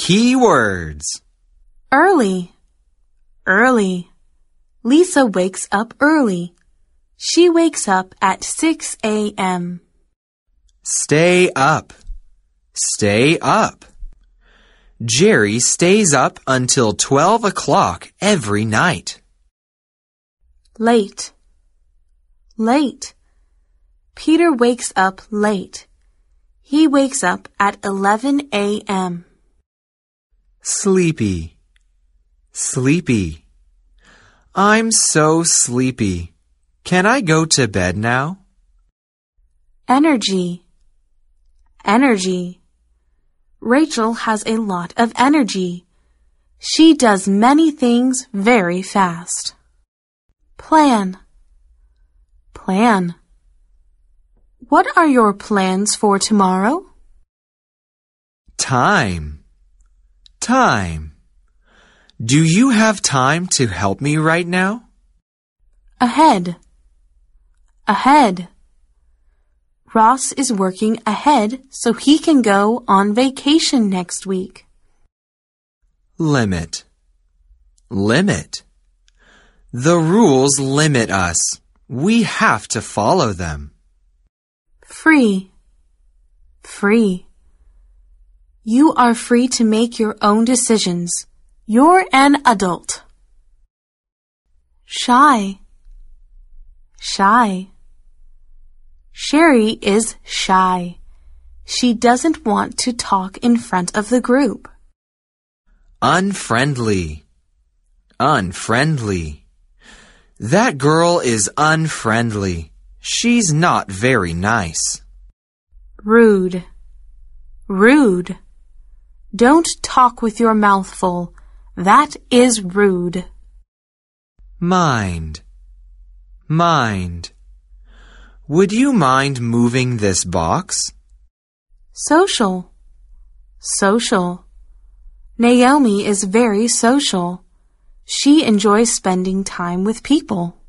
Keywords. Early, early. Lisa wakes up early. She wakes up at 6 a.m. Stay up. Stay up. Jerry stays up until 12 o'clock every night. Late, late. Peter wakes up late. He wakes up at 11 a.m. Sleepy, sleepy. I'm so sleepy. Can I go to bed now? Energy, energy. Rachel has a lot of energy. She does many things very fast. Plan, plan. What are your plans for tomorrow? Time, time. Do you have time to help me right now? Ahead, ahead. Ross is working ahead so he can go on vacation next week. Limit, limit. The rules limit us. We have to follow them. Free, free. You are free to make your own decisions. You're an adult. Shy, shy. Sherry is shy. She doesn't want to talk in front of the group. Unfriendly, unfriendly. That girl is unfriendly. She's not very nice. Rude, rude. Don't talk with your mouth full. That is rude. Mind, mind. Would you mind moving this box? Social, social. Naomi is very social. She enjoys spending time with people.